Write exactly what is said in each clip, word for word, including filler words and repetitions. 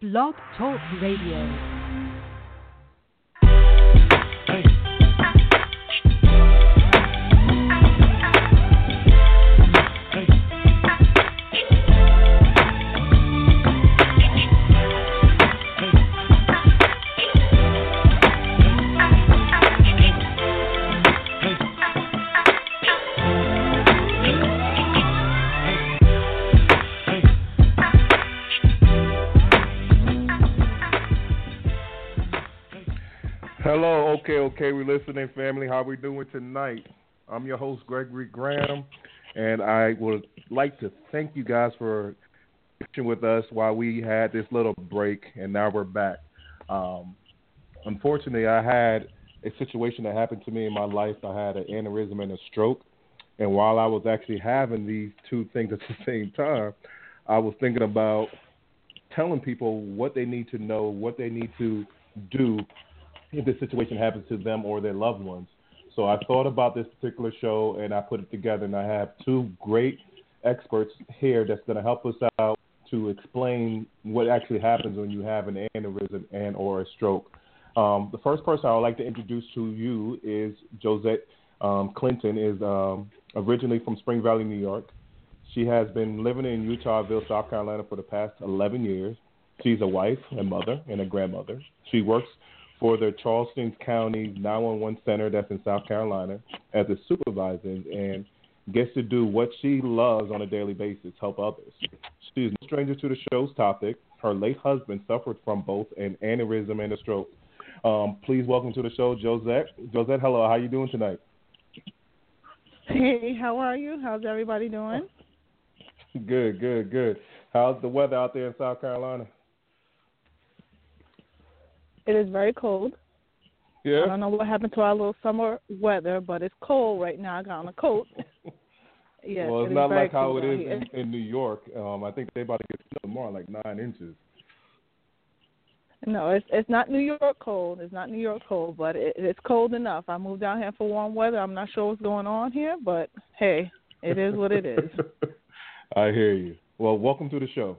Blog Talk Radio. Hello, okay, okay, we're listening, family. How we doing tonight? I'm your host, Gregory Graham, and I would like to thank you guys for being with us while we had this little break, and now we're back. Um, unfortunately, I had a situation that happened to me in my life. I had an aneurysm and a stroke, and while I was actually having these two things at the same time, I was thinking about telling people what they need to know, what they need to do if this situation happens to them or their loved ones. So I thought about this particular show and I put it together, and I have two great experts here that's going to help us out to explain what actually happens when you have an aneurysm and or a stroke. Um, the first person I would like to introduce to you is Josette um, Clinton, is um, originally from Spring Valley, New York. She has been living in Utahville, South Carolina for the past eleven years. She's a wife, a mother, and a grandmother. She works for the Charleston County nine one one Center that's in South Carolina as a supervisor, and gets to do what she loves on a daily basis, help others. She is no stranger to the show's topic. Her late husband suffered from both an aneurysm and a stroke. Um, please welcome to the show, Josette. Josette, hello. How are you doing tonight? Hey, how are you? How's everybody doing? Good, good, good. How's the weather out there in South Carolina? It is very cold. Yeah. I don't know what happened to our little summer weather, but it's cold right now. I got on a coat. Yes, well, it's it not is very like how cold it out is here. in, in New York. Um, I think they're about to get snow tomorrow, like nine inches. No, it's it's not New York cold. It's not New York cold, but it, it's cold enough. I moved down here for warm weather. I'm not sure what's going on here, but hey, it is what it is. I hear you. Well, welcome to the show.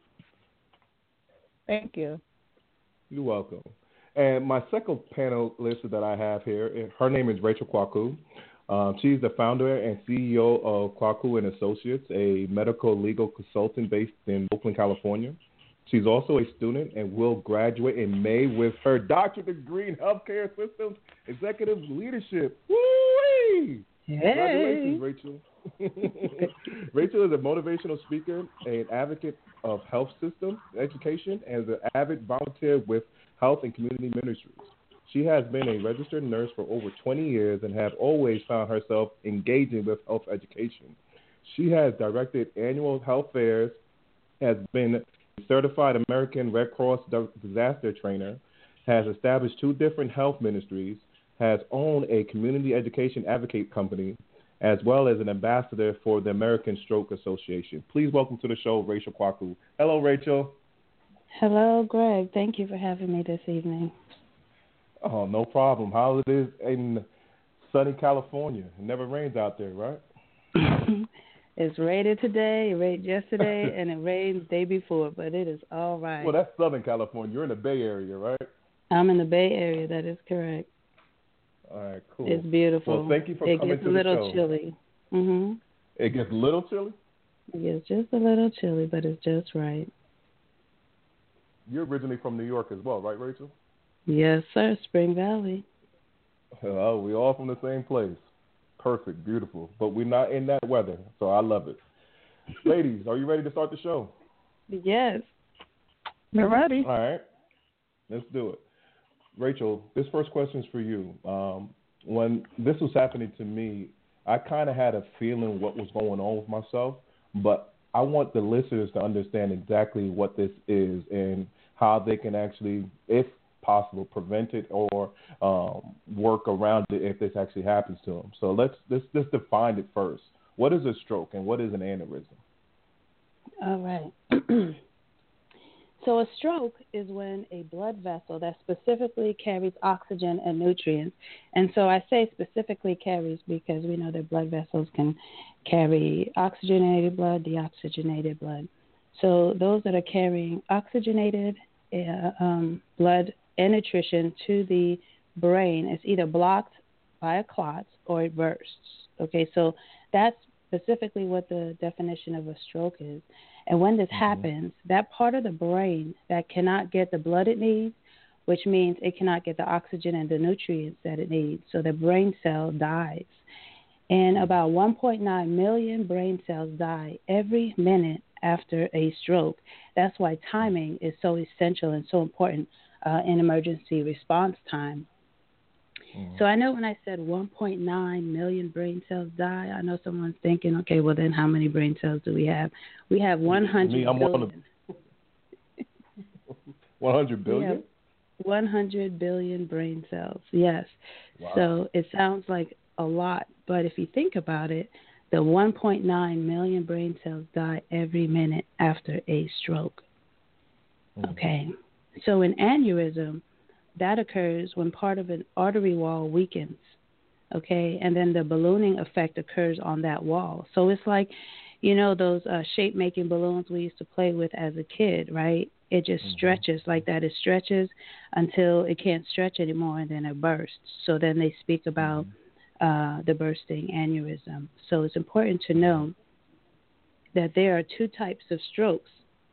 Thank you. You're welcome. And my second panelist that I have here, her name is Rachel Kwaku. Um, she's the founder and C E O of Kwaku and Associates, a medical legal consultant based in Oakland, California. She's also a student and will graduate in May with her doctorate degree in healthcare systems executive leadership. Woo-wee! Hey. Congratulations, Rachel. Rachel is a motivational speaker, an advocate of health systems education, and an avid volunteer with Health and Community Ministries. She has been a registered nurse for over twenty years and has always found herself engaging with health education. She has directed annual health fairs, has been a certified American Red Cross disaster trainer, has established two different health ministries, has owned a community education advocate company, as well as an ambassador for the American Stroke Association. Please welcome to the show, Rachel Kwaku. Hello, Rachel. Hello, Greg. Thank you for having me this evening. Oh, no problem. How it is in sunny California? It never rains out there, right? It's rained today, it rained yesterday, and it rained the day before, but it is all right. Well, that's Southern California. You're in the Bay Area, right? I'm in the Bay Area. That is correct. All right, cool. It's beautiful. Well, thank you for it coming to the show. It gets a little chilly. Mm-hmm. It gets a little chilly? It gets just a little chilly, but it's just right. You're originally from New York as well, right, Rachel? Yes, sir. Spring Valley. Oh, we all from the same place. Perfect, beautiful. But we're not in that weather, so I love it. Ladies, are you ready to start the show? Yes. We're ready. All right. Let's do it. Rachel, this first question is for you. Um, when this was happening to me, I kind of had a feeling what was going on with myself, but I want the listeners to understand exactly what this is and how they can actually, if possible, prevent it or um, work around it if this actually happens to them. So let's, let's, let's define it first. What is a stroke and what is an aneurysm? All right. So a stroke is when a blood vessel that specifically carries oxygen and nutrients, and so I say specifically carries because we know that blood vessels can carry oxygenated blood, deoxygenated blood. So those that are carrying oxygenated uh, um, blood and nutrition to the brain is either blocked by a clot or it bursts. Okay, so that's specifically what the definition of a stroke is. And when this mm-hmm. happens, that part of the brain that cannot get the blood it needs, which means it cannot get the oxygen and the nutrients that it needs, so the brain cell dies. And about one point nine million brain cells die every minute after a stroke. That's why timing is so essential and so important uh, in emergency response time. Mm. So I know when I said one point nine million brain cells die, I know someone's thinking, okay, well then how many brain cells do we have? We have one hundred Me, I'm billion. one hundred billion? one hundred billion brain cells, yes. Wow. So it sounds like a lot, but if you think about it, the one point nine million brain cells die every minute after a stroke. Mm-hmm. Okay, so an aneurysm, that occurs when part of an artery wall weakens, okay, and then the ballooning effect occurs on that wall. So it's like, you know, those uh, shape-making balloons we used to play with as a kid, right? It just mm-hmm. stretches like that. It stretches until it can't stretch anymore, and then it bursts. So then they speak about mm-hmm. Uh, the bursting aneurysm. So it's important to know that there are two types of strokes.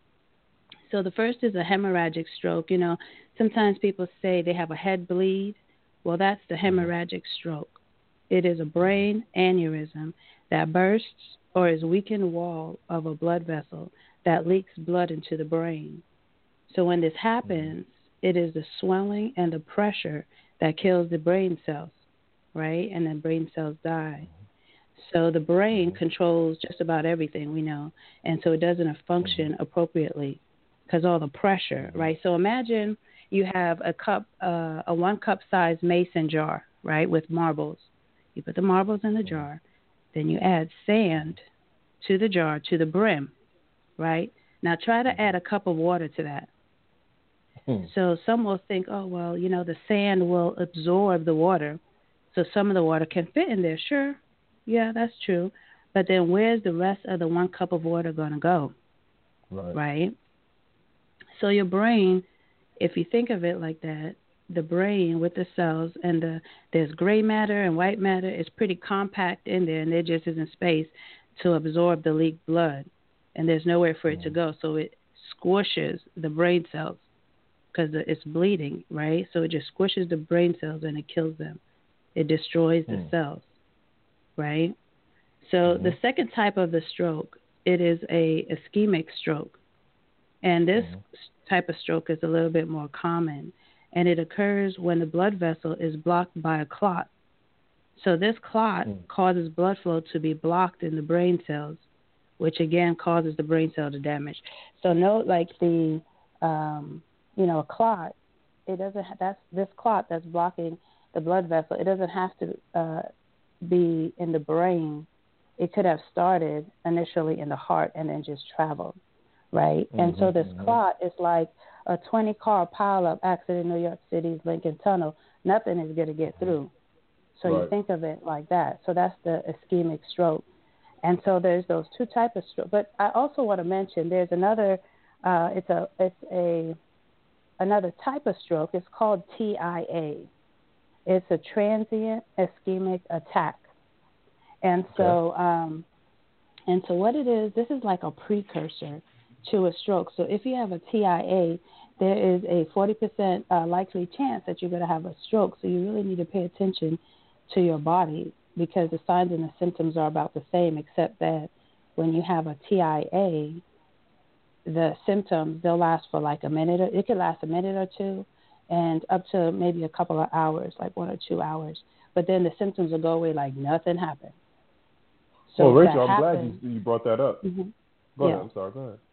So the first is a hemorrhagic stroke. You know, sometimes people say they have a head bleed. Well, that's the hemorrhagic stroke. It is a brain aneurysm that bursts or is weakened wall of a blood vessel that leaks blood into the brain. So when this happens, it is the swelling and the pressure that kills the brain cells, right? And then brain cells die. So the brain controls just about everything we know, and so it doesn't function appropriately because all the pressure, right? So imagine you have a cup, uh, a one cup size mason jar, right, with marbles. You put the marbles in the jar, then you add sand to the jar, to the brim, right? Now try to add a cup of water to that. Hmm. So some will think, oh, well, you know, the sand will absorb the water, so some of the water can fit in there. Sure, yeah, that's true. But then where's the rest of the one cup of water going to go? Right. Right? So your brain, if you think of it like that, the brain with the cells and the there's gray matter and white matter is pretty compact in there, and there just isn't space to absorb the leaked blood, and there's nowhere for it mm. to go. So it squishes the brain cells because it's bleeding, right? So it just squishes the brain cells and it kills them. It destroys the mm. cells, right? So mm-hmm. the second type of the stroke, it is a ischemic stroke. And this mm-hmm. type of stroke is a little bit more common. And it occurs when the blood vessel is blocked by a clot. So this clot mm. causes blood flow to be blocked in the brain cells, which again causes the brain cell to damage. So note, like the, um, you know, a clot, it doesn't, that's this clot that's blocking the blood vessel, it doesn't have to uh, be in the brain. It could have started initially in the heart and then just traveled, right? Mm-hmm, and so this mm-hmm. clot is like a twenty-car pileup accident in New York City's Lincoln Tunnel. Nothing is going to get through. So right. you think of it like that. So that's the ischemic stroke. And so there's those two types of stroke. But I also want to mention there's another. Uh, it's a it's a another type of stroke. It's called T I A. It's a transient ischemic attack. And so, okay. um, and so what it is, this is like a precursor to a stroke. So if you have a T I A, there is a forty percent uh, likely chance that you're going to have a stroke. So you really need to pay attention to your body because the signs and the symptoms are about the same, except that when you have a T I A, the symptoms, they'll last for like a minute. Or, it could last a minute or two and up to maybe a couple of hours, like one or two hours. But then the symptoms will go away like nothing happened. So well, Rachel, I'm happens, glad you, you brought that up. Mm-hmm. Go yeah. ahead. I'm sorry. Go ahead.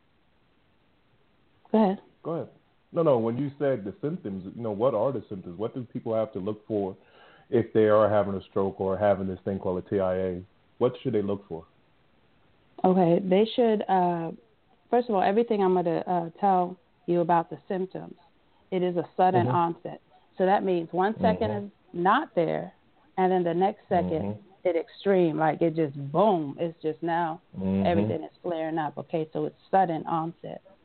Go ahead. Go ahead. No, no. When you said the symptoms, you know, what are the symptoms? What do people have to look for if they are having a stroke or having this thing called a T I A? What should they look for? Okay. They should, uh, first of all, everything I'm going to uh, tell you about the symptoms, it is a sudden mm-hmm. onset. So that means one second mm-hmm. is not there, and then the next second, mm-hmm. it extreme, like it just boom, it's just now mm-hmm. everything is flaring up. Okay, so it's sudden onset.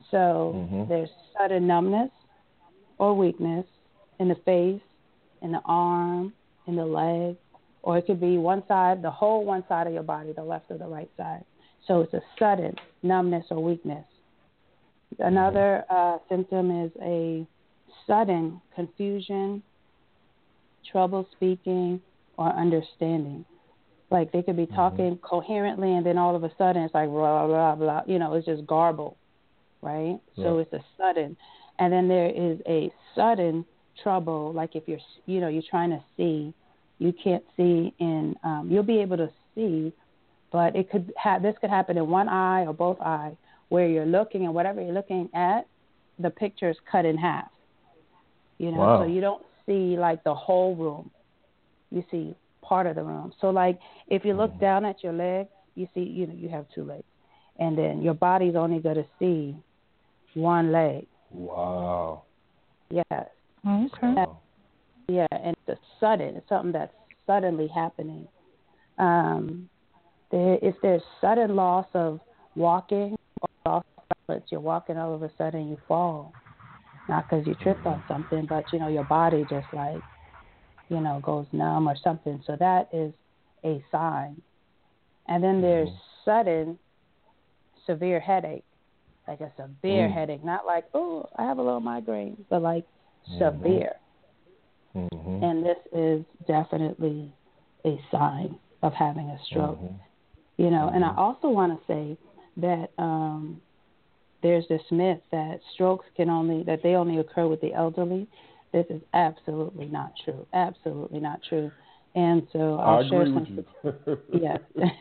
So Mm-hmm. there's sudden numbness or weakness in the face, in the arm, in the leg, or it could be one side, the whole one side of your body, the left or the right side. So it's a sudden numbness or weakness. Another uh, symptom is a sudden confusion, trouble speaking, or understanding. Like they could be talking mm-hmm. coherently, and then all of a sudden it's like blah, blah, blah. You know, it's just garbled, right? Yeah. So it's a sudden. And then there is a sudden trouble, like if you're, you know, you're trying to see, you can't see in, um, you'll be able to see, but it could ha- this could happen in one eye or both eyes, where you're looking and whatever you're looking at, the picture is cut in half. You know, wow. so you don't see like the whole room. You see part of the room. So like if you look mm-hmm. down at your legs, you see, you know, you have two legs, and then your body's only going to see one leg. Wow. Yes. Okay. Wow. Yeah, and it's sudden. It's something that's suddenly happening. Um, there, if there's sudden loss of walking or loss of balance, you're walking all of a sudden you fall, not because you tripped on something, but you know your body just like, you know, goes numb or something. So that is a sign. And then there's mm-hmm. sudden severe headache, like a severe mm. headache, not like, oh, I have a little migraine, but like mm-hmm. severe. Mm-hmm. And this is definitely a sign of having a stroke. Mm-hmm. You know, mm-hmm. and I also want to say that um, there's this myth that strokes can only, that they only occur with the elderly. This is absolutely not true. Absolutely not true. And so I'll I share agree some. with you. Yes.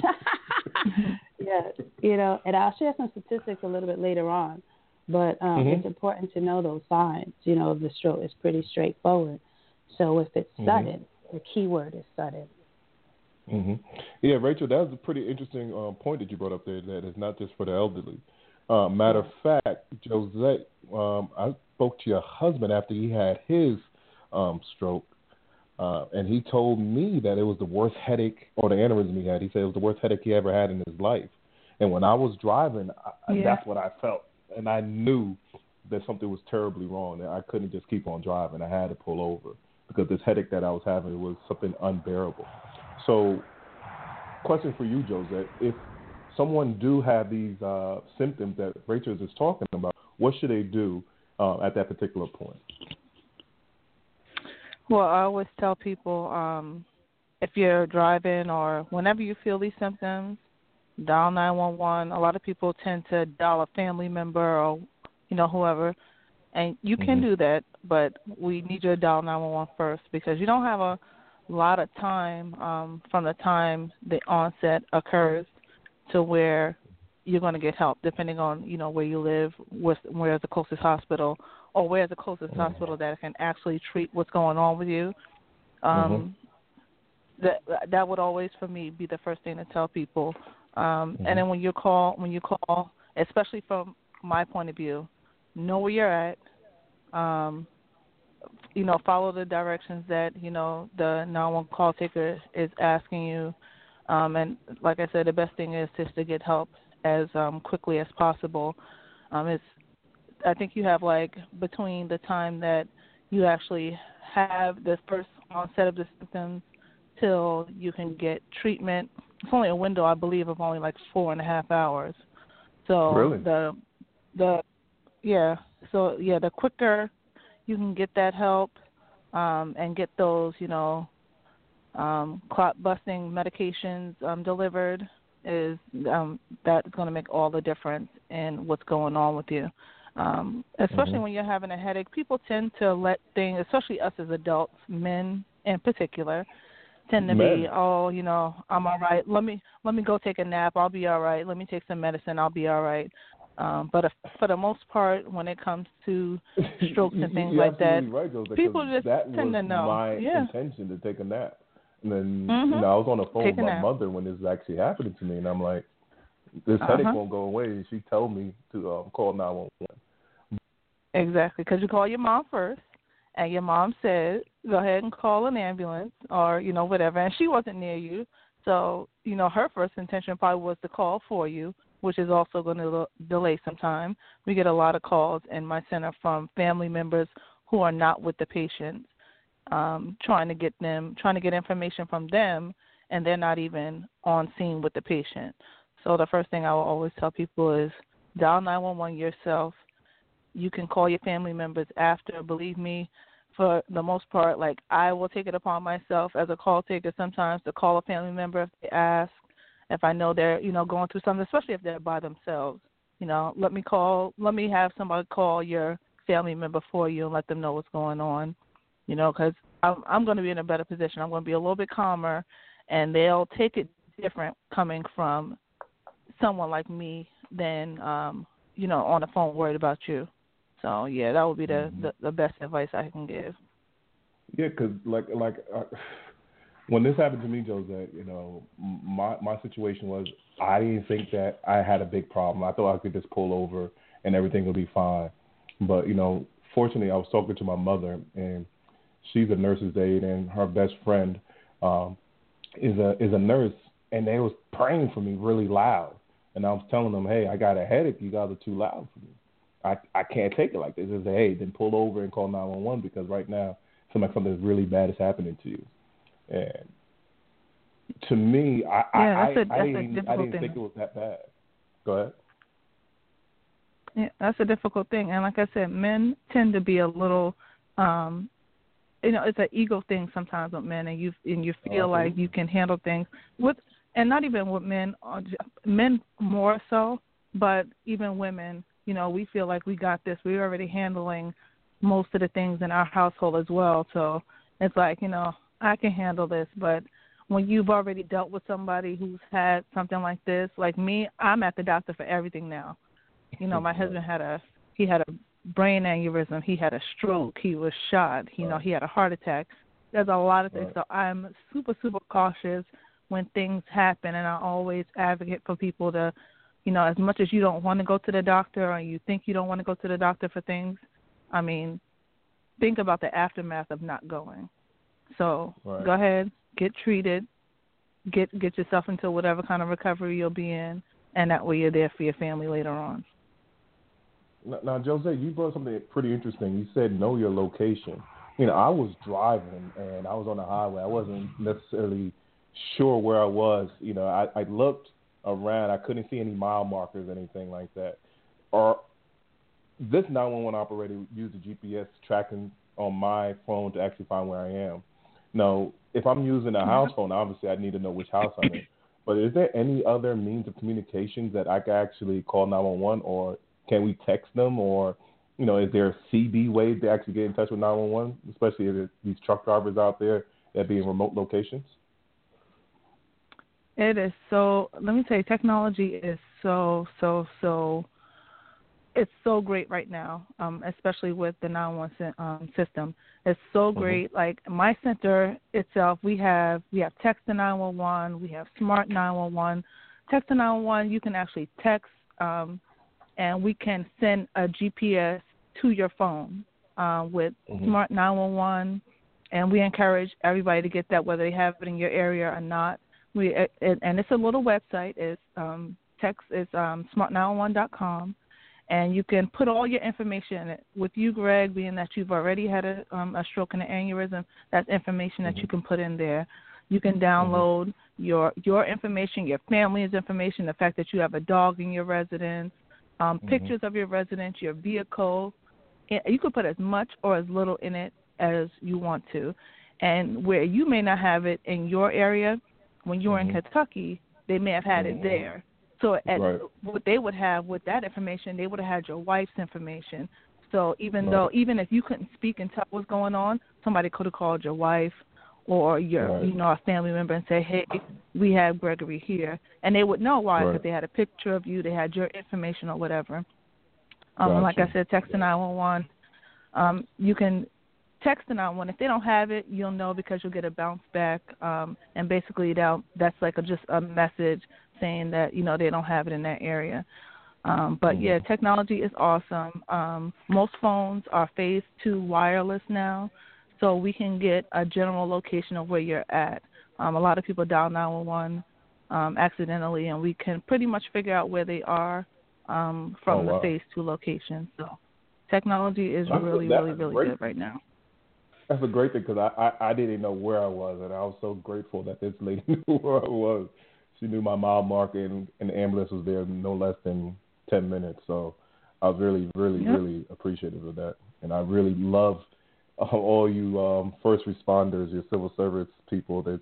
Yeah, you know, and I'll share some statistics a little bit later on. But um, mm-hmm. it's important to know those signs. You know, of the stroke is pretty straightforward. So if it's mm-hmm. sudden, the key word is sudden. Mm-hmm. Yeah, Rachel, that was a pretty interesting um, point that you brought up there, that it's not just for the elderly. Uh, matter of fact, Josette, um, I spoke to your husband after he had his um, stroke, uh, and he told me that it was the worst headache, or the aneurysm he had. He said it was the worst headache he ever had in his life. And when I was driving, I, yeah. that's what I felt. And I knew that something was terribly wrong, and I couldn't just keep on driving. I had to pull over because this headache that I was having was something unbearable. So, question for you, Josette, if someone do have these uh, symptoms that Rachel is talking about, what should they do uh, at that particular point? Well, I always tell people um, if you're driving or whenever you feel these symptoms, dial nine one one. A lot of people tend to dial a family member or, you know, whoever. And you can mm-hmm. do that, but we need you to dial nine one one first because you don't have a lot of time um, from the time the onset occurs to where you're going to get help, depending on, you know, where you live, where's, where's the closest hospital, or where's the closest mm-hmm. hospital that can actually treat what's going on with you. Um, mm-hmm. That that would always, for me, be the first thing to tell people. Um, mm-hmm. And then when you call, when you call, especially from my point of view, know where you're at. Um, you know, follow the directions that, you know, the nine one one call taker is asking you. Um, and like I said, the best thing is just to get help as um, quickly as possible. Um, it's, I think you have like between the time that you actually have the first onset of the symptoms till you can get treatment. It's only a window, I believe, of only like four and a half hours. So really? the the yeah, so yeah, the quicker you can get that help um, and get those, you know, um, clot-busting medications um, delivered, is um, that's going to make all the difference in what's going on with you. Um, especially mm-hmm. when you're having a headache, people tend to let things, especially us as adults, men in particular, tend to men. be, oh, you know, I'm all right. Let me let me go take a nap. I'll be all right. Let me take some medicine. I'll be all right. Um, but if, for the most part, when it comes to strokes and things like that, right, Jose, people just that tend was to know. my yeah. intention to take a nap. And then, mm-hmm. you know, I was on the phone take with my mother when this was actually happening to me, and I'm like, this uh-huh. headache won't go away. And she told me to um, call nine one one. Exactly, because you call your mom first, and your mom said, go ahead and call an ambulance or, you know, whatever. And she wasn't near you. So, you know, her first intention probably was to call for you. which is also going to delay some time. We get a lot of calls in my center from family members who are not with the patients, um, trying to get them, trying to get information from them, and they're not even on scene with the patient. So the first thing I will always tell people is dial nine one one yourself. You can call your family members after. Believe me, for the most part, like I will take it upon myself as a call taker sometimes to call a family member if they ask, if I know they're, you know, going through something, especially if they're by themselves. You know, let me call, let me have somebody call your family member for you and let them know what's going on, you know, because I'm, I'm going to be in a better position. I'm going to be a little bit calmer, and they'll take it different coming from someone like me than, um, you know, on the phone worried about you. So, yeah, that would be the, mm-hmm. the, the best advice I can give. Yeah, because, like, like uh, when this happened to me, Josette, you know, my my situation was I didn't think that I had a big problem. I thought I could just pull over and everything would be fine. But, you know, fortunately, I was talking to my mother, and she's a nurse's aide, and her best friend um, is a is a nurse, and they was praying for me really loud. And I was telling them, hey, I got a headache. You guys are too loud for me. I, I can't take it like this. They say, hey, then pull over and call nine one one because right now something, something really bad is happening to you. And to me, I yeah, I, that's a, that's I, I didn't, a I didn't thing. think it was that bad. Go ahead. Yeah, that's a difficult thing. And like I said, men tend to be a little, um, you know, it's an ego thing sometimes with men, and you and you feel oh, like you can handle things with, and not even with men, men more so, but even women. You know, we feel like we got this. We're already handling most of the things in our household as well. So it's like, you know, I can handle this. But when you've already dealt with somebody who's had something like this, like me, I'm at the doctor for everything now. You know, my husband had a, he had a brain aneurysm. He had a stroke. He was shot. You know, he had a heart attack. There's a lot of things. So I'm super, super cautious when things happen, and I always advocate for people to, you know, as much as you don't want to go to the doctor or you think you don't want to go to the doctor for things, I mean, think about the aftermath of not going. So right. Go ahead, get treated, get get yourself into whatever kind of recovery you'll be in, and that way you're there for your family later on. Now, now Josette, you brought something pretty interesting. You said know your location. You know, I was driving and I was on the highway. I wasn't necessarily sure where I was. You know, I, I looked around. I couldn't see any mile markers, anything like that. Or this nine one one operator used the G P S tracking on my phone to actually find where I am. Now, if I'm using a house phone, obviously I need to know which house I'm in. But is there any other means of communication that I can actually call nine one one, or can we text them, or, you know, is there a C B way to actually get in touch with nine one one, especially if these truck drivers out there that be in remote locations? It is so, let me tell you, technology is so, so, so, it's so great right now, um, especially with the nine one one um, system. It's so great. Mm-hmm. Like my center itself, we have we have text to nine one one, we have smart nine one one. Text to nine one one, you can actually text, um, and we can send a G P S to your phone uh, with mm-hmm. smart nine one one, and we encourage everybody to get that, whether they have it in your area or not. We it, and it's a little website. It's um, text is um, smart nine one one dot com, and you can put all your information in it. With you, Greg, being that you've already had a, um, a stroke and an aneurysm, that's information mm-hmm. that you can put in there. You can download mm-hmm. your your information, your family's information, the fact that you have a dog in your residence, um, mm-hmm. pictures of your residence, your vehicle. You could put as much or as little in it as you want to. And where you may not have it in your area, when you were mm-hmm. in Kentucky, they may have had mm-hmm. it there. So at, right. what they would have with that information, they would have had your wife's information. So even right. though, even if you couldn't speak and tell what's going on, somebody could have called your wife or your, right. you know, a family member and say, hey, we have Gregory here. And they would know why, because right. they had a picture of you, they had your information or whatever. Um, gotcha. Like I said, text to nine one one. Um, you can text the nine one one. If they don't have it, you'll know because you'll get a bounce back. Um, and basically that, that's like a, just a message saying that, you know, they don't have it in that area. Um, but, mm-hmm. yeah, technology is awesome. Um, most phones are phase two wireless now, so we can get a general location of where you're at. Um, a lot of people dial nine one one um, accidentally, and we can pretty much figure out where they are um, from Oh, the wow. phase two location. So technology is That's, really, that's really, really great. good right now. That's a great thing because I, I, I didn't know where I was, and I was so grateful that this lady knew where I was. She knew my mile marker, and, and the ambulance was there no less than ten minutes. So I was really, really, Yep. really appreciative of that. And I really love uh, all you um, first responders, your civil service people. That's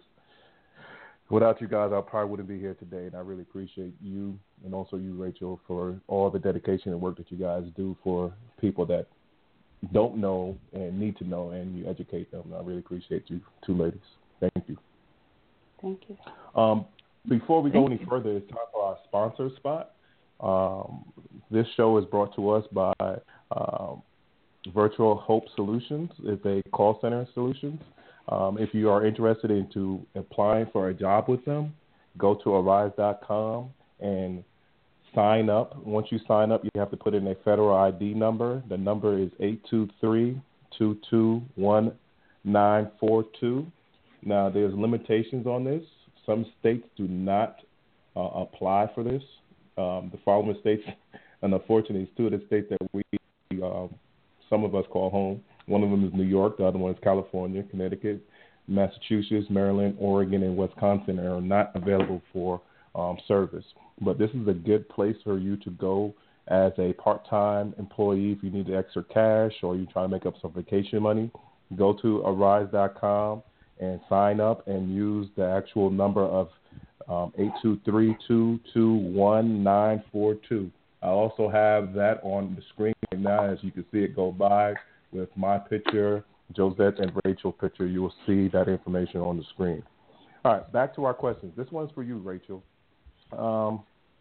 without you guys, I probably wouldn't be here today. And I really appreciate you and also you, Rachel, for all the dedication and work that you guys do for people that don't know and need to know, and you educate them. I really appreciate you two ladies. Thank you. Thank you. Um, before we Thank go any you. further, it's time for our sponsor spot. Um, this show is brought to us by um, Virtual Hope Solutions. It's a call center solutions. Um, if you are interested into applying for a job with them, go to arise dot com and sign up. Once you sign up, you have to put in a federal I D number. The number is eight two three, two two one, nine four two. Now, there's limitations on this. Some states do not uh, apply for this. Um, the following states, and unfortunately, it's two of the states that we, um, some of us call home. One of them is New York. The other one is California, Connecticut, Massachusetts, Maryland, Oregon, and Wisconsin are not available for um, service. But this is a good place for you to go as a part-time employee if you need extra cash or you're trying to make up some vacation money. Go to arise dot com and sign up and use the actual number of um, eight two three, two two one, nine four two. I also have that on the screen right now as you can see it go by with my picture, Josette and Rachel picture. You will see that information on the screen. All right, back to our questions. This one's for you, Rachel. Um,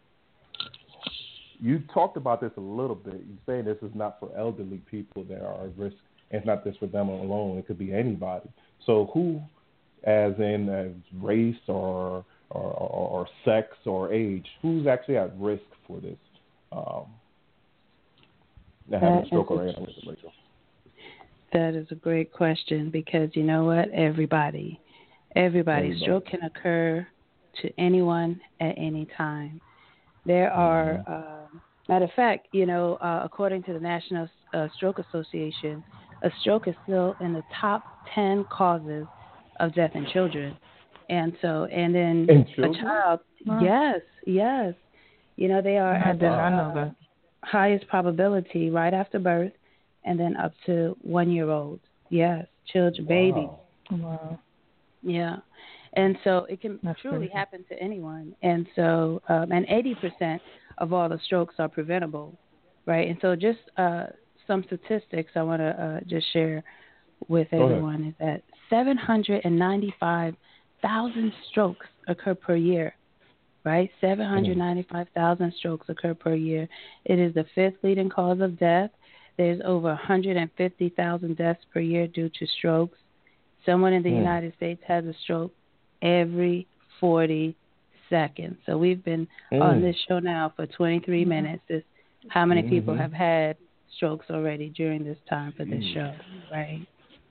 you talked about this a little bit. You say this is not for elderly people that are at risk. It's not just for them alone. It could be anybody. So who, as in as race or or, or or sex or age, who's actually at risk for this? Um, having a stroke or aneurysm, Rachel. That is a great question because you know what? Everybody, everybody, Everybody. stroke can occur to anyone at any time. There are, Mm-hmm. uh, matter of fact, you know, uh, according to the National uh, Stroke Association, a stroke is still in the top ten causes of death in children. And so, and then In a children? child, Wow. yes, yes. You know, they are I at did the not know uh, that. highest probability right after birth and then up to one-year-olds. Yes, children, babies. Wow. Yeah. And so it can That's truly crazy. happen to anyone. And so, um, and eighty percent of all the strokes are preventable, right? And so just uh, some statistics I want to uh, just share with Go everyone ahead. is that seven hundred ninety-five thousand strokes occur per year, right? seven hundred ninety-five thousand strokes occur per year. It is the fifth leading cause of death. There's over one hundred fifty thousand deaths per year due to strokes. Someone in the Mm. United States has a stroke every forty seconds. So we've been Mm. on this show now for twenty-three minutes. This, how many people Mm-hmm. have had strokes already during this time for this Mm. show, right?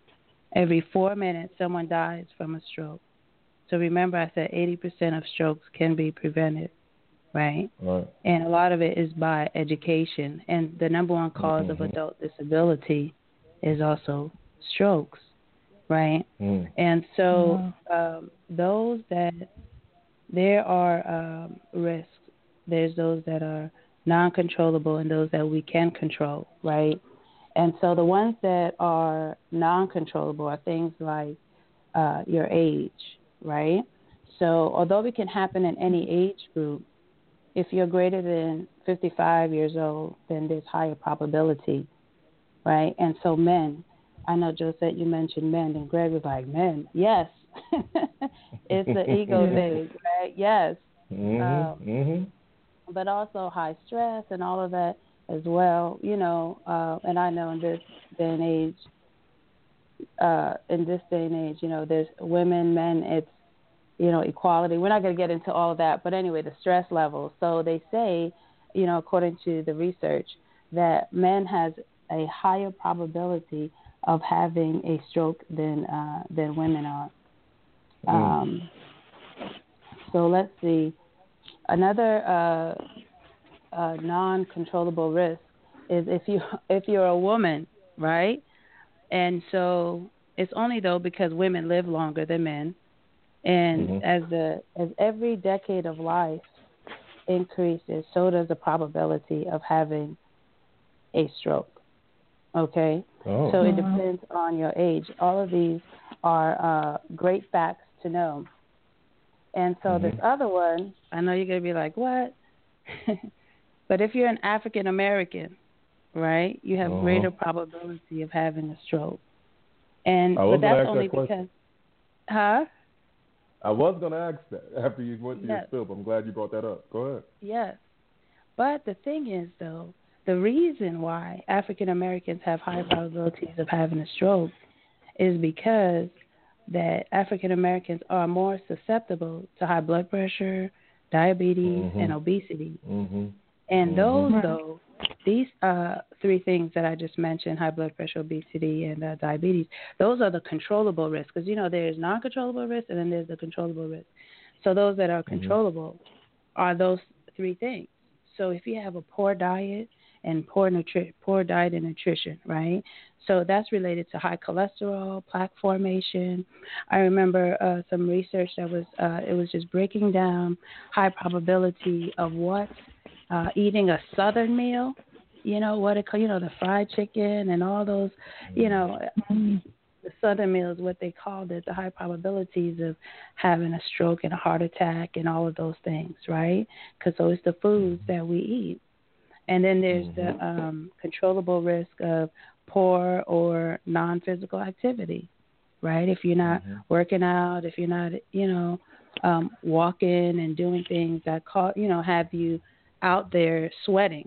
Every four minutes, someone dies from a stroke. So remember, I said eighty percent of strokes can be prevented, right? Right. And a lot of it is by education. And the number one because Mm-hmm. of adult disability is also strokes, right? Mm. And so um, those that there are um, risks. There's those that are non-controllable and those that we can control, right? And so the ones that are non-controllable are things like uh, your age, right? So although it can happen in any age group, if you're greater than fifty-five years old, then there's higher probability, right? And so men, I know Josette, you mentioned men, and Greg was like, men, yes. It's the ego Yeah. thing, right? Yes. Mm-hmm. Um, Mm-hmm. but also high stress and all of that as well, you know, uh, and I know in this day and age, uh, in this day and age, you know, there's women, men, it's, you know, equality. We're not going to get into all of that, but anyway, the stress levels. So they say, you know, according to the research, that men has a higher probability of having a stroke than uh, than women are. Mm. Um, so let's see. Another uh, uh, non-controllable risk is if you if you're a woman, right? And so it's only though because women live longer than men, and Mm-hmm. as the as every decade of life increases, so does the probability of having a stroke. Okay, Oh. so it Mhm. depends on your age. All of these are uh, great facts to know. And so Mm-hmm. this other one, I know you're gonna be like, what? But if you're an African American, right, you have Uh-huh. greater probability of having a stroke. And I was but gonna that's ask only that question. because, huh? I was going to ask that after you went through your Yes, spill, but I'm glad you brought that up. Go ahead. yes. But the thing is, though, the reason why African Americans have high probabilities of having a stroke is because that African Americans are more susceptible to high blood pressure, diabetes, Mm-hmm. and obesity. Mm-hmm. And those, Mm-hmm. Right. though, these uh, three things that I just mentioned, high blood pressure, obesity, and uh, diabetes, those are the controllable risks. Because, you know, there's non-controllable risk and then there's the controllable risk. So those that are Mm-hmm. controllable are those three things. So if you have a poor diet and poor nutri- poor diet and nutrition, right? So that's related to high cholesterol, plaque formation. I remember uh, some research that was uh, it was just breaking down high probability of what uh, eating a southern meal, you know what it call, you know the fried chicken and all those, you know Mhm. the southern meal is what they called it, the high probabilities of having a stroke and a heart attack and all of those things, right? Because those are the foods that we eat. And then there's Mm-hmm. the um, controllable risk of poor or non-physical activity, right? If you're not Mm-hmm. working out, if you're not, you know, um, walking and doing things that call, you know, have you out there sweating,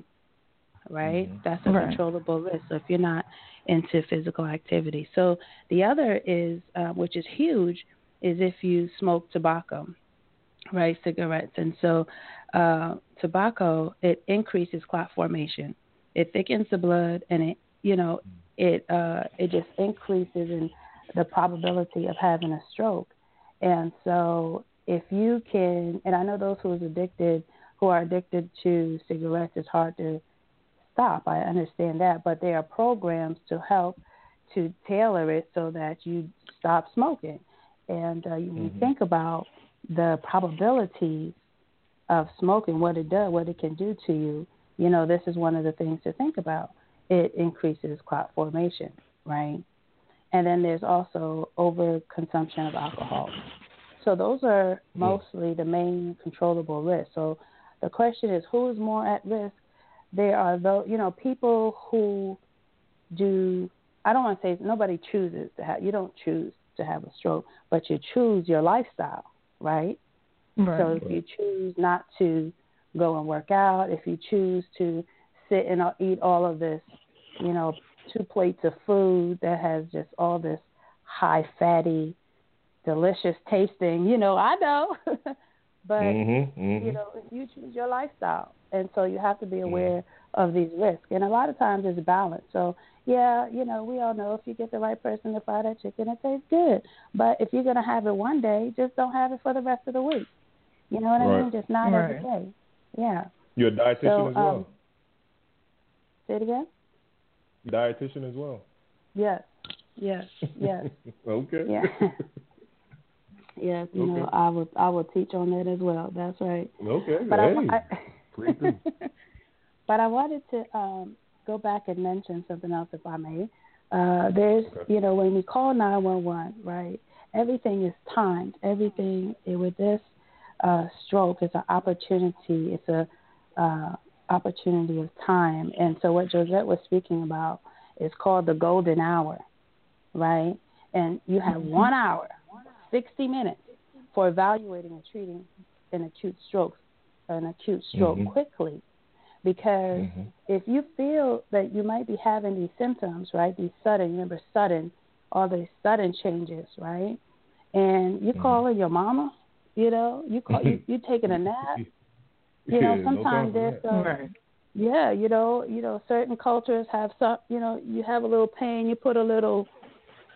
right? Mm-hmm. That's a Right. controllable risk. So if you're not into physical activity. So the other is, uh, which is huge, is if you smoke tobacco, right? Cigarettes. And so uh, tobacco, it increases clot formation. It thickens the blood, and it, you know, it uh, it just increases in the probability of having a stroke. And so if you can, and I know those who is addicted, who are addicted to cigarettes, it's hard to stop. I understand that, but there are programs to help to tailor it so that you stop smoking. And uh, when you Mm-hmm. think about the probabilities of smoking, what it does, what it can do to you, you know, this is one of the things to think about. It increases clot formation, right? And then there's also overconsumption of alcohol. So those are mostly the main controllable risks. So the question is, who is more at risk? There are those, you know, people who do. I don't want to say nobody chooses to have. You don't choose to have a stroke, but you choose your lifestyle, right? Right. So if you choose not to go and work out, if you choose to sit and eat all of this, you know, two plates of food that has just all this high fatty, delicious tasting, you know, I know, but Mm-hmm. Mm-hmm. you know, if you choose your lifestyle, and so you have to be aware of these risks, and a lot of times it's balance. So yeah, you know, we all know if you get the right person to fry that chicken, it tastes good. But if you're gonna have it one day, just don't have it for the rest of the week. You know what I Right. mean? Just not every Right. day. Yeah. You're a dietitian So as well. um, say it again. Dietitian as well. Yes. Yes. Yes. Okay. Yeah. Yes. You Okay. know, I will. I will teach on that as well. That's right. Okay. But hey. I, I Please do. but I wanted to um, go back and mention something else, if I may. Uh, there's, Okay. you know, when we call nine one one, right? Everything is timed. Everything eh, with this uh, stroke is an opportunity. It's a uh, opportunity of time. And so what Josette was speaking about is called the golden hour, right? And you have one hour, sixty minutes, for evaluating and treating an acute stroke, an acute stroke Mhm. quickly. Because Mhm. if you feel that you might be having these symptoms, right, these sudden, remember sudden, all these sudden changes, right, and you Mhm. calling your mama, you know, you call you you taking a nap, you know, Yeah, no sometimes time for there's that. some, Right. yeah, you know, you know, certain cultures have some, you know, you have a little pain, you put a little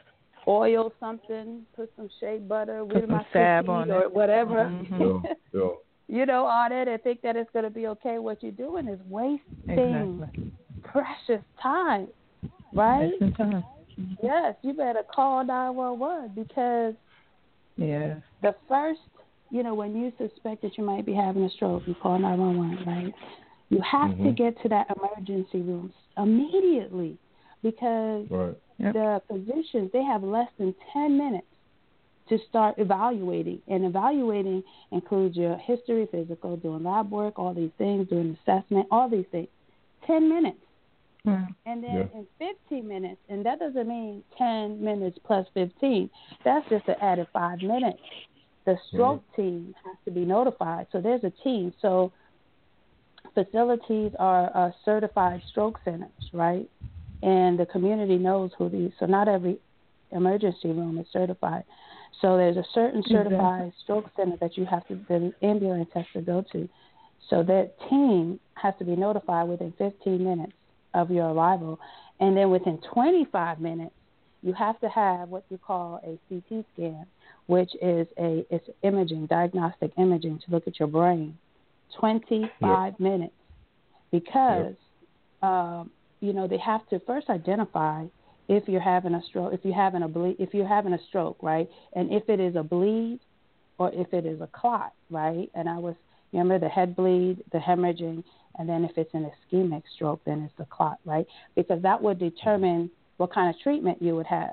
oil something, put some shea butter, Put with some my salve cookie on or it. whatever, Mm-hmm. Yeah, yeah. you know, on it and think that it's going to be okay. What you're doing is wasting Exactly. precious time, right? Wasting time. Yes, you better call nine one one because Yeah. the first, you know, when you suspect that you might be having a stroke, you call nine one one, right? You have Mm-hmm. to get to that emergency room immediately because Right. Yep. the physicians, they have less than ten minutes to start evaluating. And evaluating includes your history, physical, doing lab work, all these things, doing assessment, all these things. ten minutes. Mm. And then Yeah. in fifteen minutes, and that doesn't mean ten minutes plus fifteen. That's just an added five minutes. The stroke mm-hmm. team has to be notified. So there's a team. So facilities are uh, certified stroke centers, right? And the community knows who these. So not every emergency room is certified. So there's a certain certified exactly. stroke center that you have to, the ambulance has to go to. So that team has to be notified within fifteen minutes of your arrival. And then within twenty-five minutes, you have to have what you call a C T scan, which is a it's imaging, diagnostic imaging to look at your brain. twenty-five yep. minutes. Because, yep. um, you know, they have to first identify if you're having a stroke, if you're having a ble- if you're having a stroke, right? And if it is a bleed or if it is a clot, right? And I was, remember the head bleed, the hemorrhaging, and then if it's an ischemic stroke, then it's the clot, right? Because that would determine what kind of treatment you would have.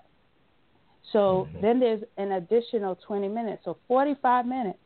So mm-hmm. then there's an additional twenty minutes, so forty-five minutes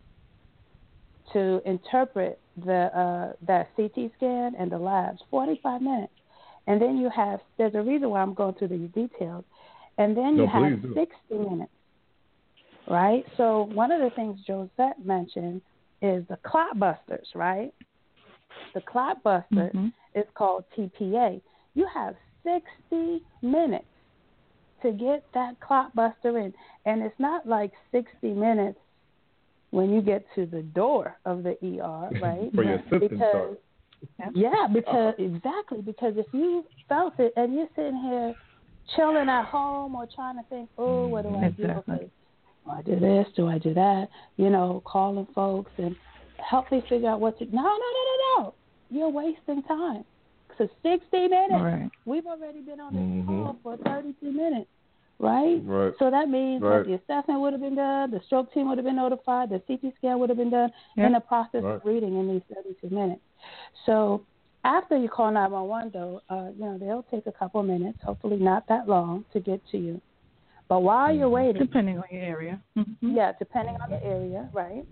to interpret the uh, that C T scan and the labs, forty-five minutes. And then you have, there's a reason why I'm going through these details. And then you no, have sixty minutes, right? So one of the things Josette mentioned is the clot busters, right? The clot buster mm-hmm. is called T P A. You have sixty minutes to get that clot buster in. And it's not like sixty minutes when you get to the door of the E R, right? For your system because, start. Yeah, because exactly, because if you felt it and you're sitting here chilling at home or trying to think, oh, what do I exactly. do? Okay, do I do this? Do I do that? You know, calling folks and help me figure out what to. No, no, no, no, no. You're wasting time. So sixty minutes. Right. We've already been on this mm-hmm. call for thirty-two minutes. Right? Right. So that means right. that the assessment would have been done, the stroke team would have been notified, the C T scan would have been done, yep. and the process right. of reading in these thirty-two minutes. So after you call nine one one, though, uh, you know, they'll take a couple minutes, hopefully not that long, to get to you. But while mm-hmm. you're waiting. Depending on your area. Mm-hmm. Yeah, depending on the area, right?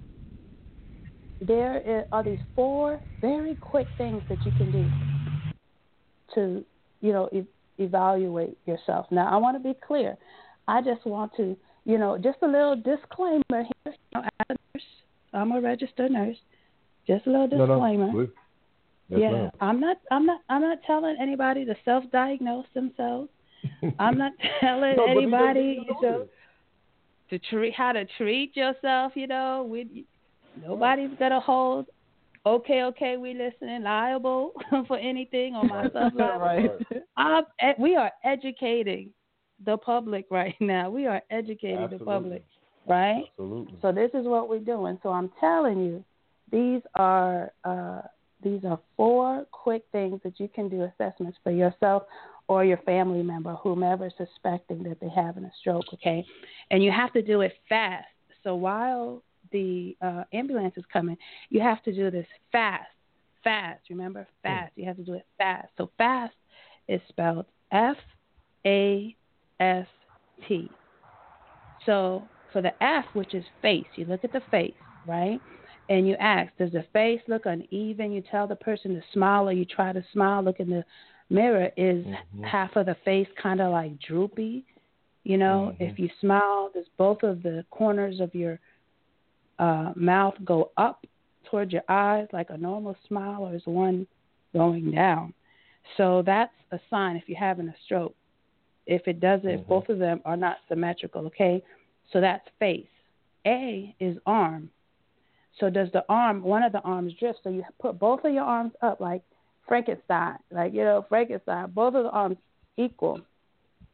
There are these four very quick things that you can do to, you know, e- evaluate yourself. Now, I want to be clear. I just want to, you know, just a little disclaimer here. You know, as a nurse, I'm a registered nurse. Just a little disclaimer. No, no, yes, yeah, ma'am. I'm not, I'm not, I'm not telling anybody to self-diagnose themselves. I'm not telling no, anybody you know, to treat how to treat yourself. You know, we nobody's gonna hold. Okay, okay, we listening liable for anything on myself. Right. I'm, we are educating the public right now. We are educating Absolutely. the public, right? Absolutely. So this is what we're doing. So I'm telling you, these are uh, these are four quick things that you can do assessments for yourself or your family member, whomever is suspecting that they're having a stroke, okay? And you have to do it fast. So while the uh, ambulance is coming, you have to do this fast, fast. Remember, fast. You have to do it fast. So fast is spelled F A S T. So for the F, which is face, you look at the face, right? And you ask, does the face look uneven? You tell the person to smile or you try to smile. Look in the mirror. Is mm-hmm. half of the face kind of like droopy? You know, mm-hmm. if you smile, does both of the corners of your uh, mouth go up towards your eyes like a normal smile, or is one going down? So that's a sign if you're having a stroke. If it doesn't, mm-hmm. if both of them are not symmetrical, okay? So that's face. A is arm. So does the arm, one of the arms drift? So you put both of your arms up like Frankenstein, like, you know, Frankenstein, both of the arms equal.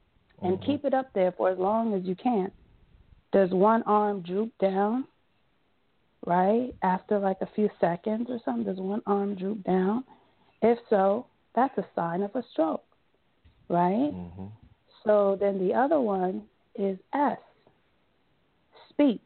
and Mm-hmm. keep it up there for as long as you can. Does one arm droop down, right, after like a few seconds or something? Does one arm droop down? If so, that's a sign of a stroke, right? Mm-hmm. So then the other one is S, speech.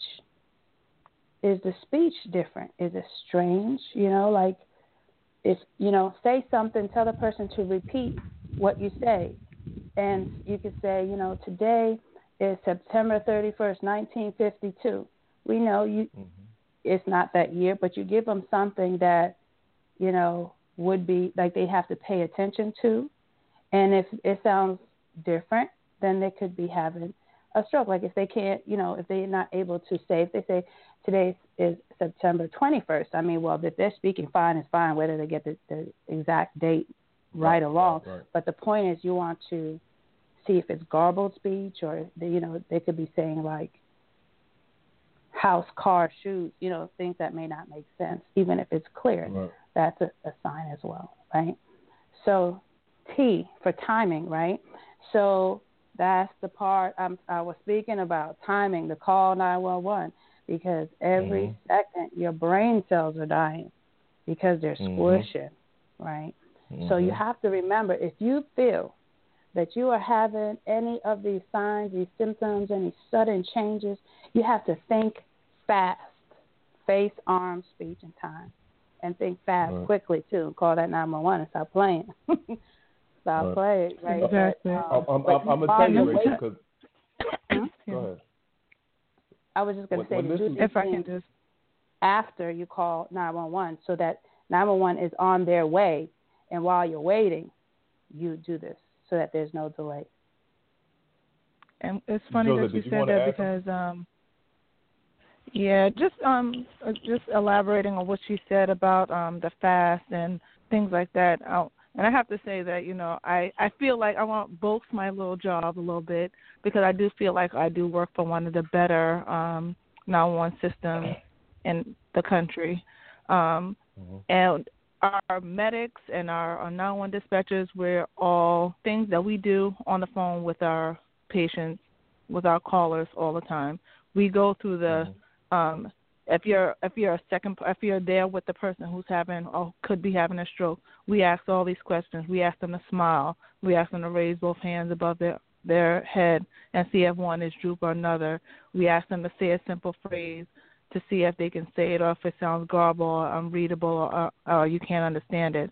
Is the speech different? Is it strange? You know, like if, you know, say something, tell the person to repeat what you say. And you could say, you know, today is September thirty-first, nineteen fifty-two. We know you. Mm-hmm. It's not that year, but you give them something that, you know, would be like they have to pay attention to. And if it sounds different, then they could be having a stroke. Like if they can't, you know, if they're not able to say, if they say today is September twenty-first, I mean, well, if they're speaking fine, it's fine, whether they get the, the exact date right, right or wrong. Right, right. But the point is you want to see if it's garbled speech, or, you know, they could be saying like house, car, shoes, you know, things that may not make sense, even if it's clear. Right. That's a, a sign as well, right? So T for timing, right? So that's the part I'm, I was speaking about, timing, the call nine one one, because every mm-hmm. second your brain cells are dying because they're mm-hmm. squishing, right? Mm-hmm. So you have to remember, if you feel that you are having any of these signs, these symptoms, any sudden changes, you have to think fast, face, arm, speech, and time. And think fast, right. quickly, too. Call that nine one one and stop playing. stop right. playing, right? Exactly. But, um, I'm, I'm, I'm going to tell you, Rachel, because... Go ahead. I was just going to say, when to do if I can just... after you call nine one one, so that nine one one is on their way, and while you're waiting, you do this, so that there's no delay. And it's funny Joseph, that you you said that because, um, yeah, just um, just elaborating on what you said about um, the fast and things like that. I'll, and I have to say that, you know, I, I feel like I want to boast my little job a little bit, because I do feel like I do work for one of the better um, nine one one systems in the country. Um, mm-hmm. And our medics and our, our nine one one dispatchers, we're all things that we do on the phone with our patients, with our callers all the time. We go through the mm-hmm. um, if you're if you're a second if you're there with the person who's having or could be having a stroke, we ask all these questions. We ask them to smile. We ask them to raise both hands above their their head and see if one is droop or another. We ask them to say a simple phrase to see if they can say it, or if it sounds garbled or unreadable, or, or you can't understand it.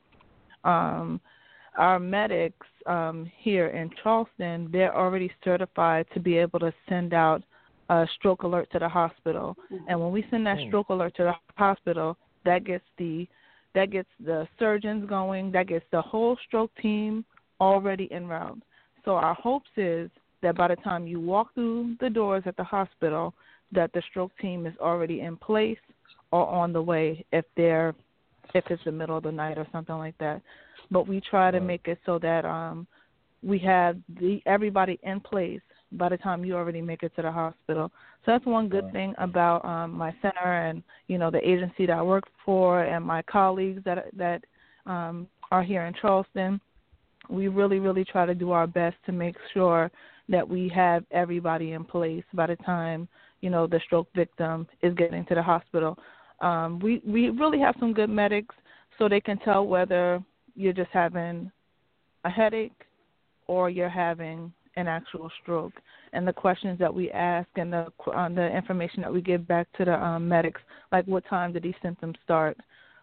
Um, our medics um, here in Charleston, they're already certified to be able to send out a stroke alert to the hospital. Mm-hmm. And when we send that mm. stroke alert to the hospital, that gets the that gets the surgeons going, that gets the whole stroke team already en route. So our hopes is that by the time you walk through the doors at the hospital, that the stroke team is already in place or on the way if they're if it's the middle of the night or something like that. But we try to make it so that um, we have the everybody in place by the time you already make it to the hospital. So that's one good thing about um, my center and, you know, the agency that I work for and my colleagues that that um, are here in Charleston. We really, really try to do our best to make sure that we have everybody in place by the time, you know, the stroke victim is getting to the hospital. Um, we, we really have some good medics, so they can tell whether you're just having a headache or you're having an actual stroke. And the questions that we ask and the uh, the information that we give back to the um, medics, like what time did these symptoms start?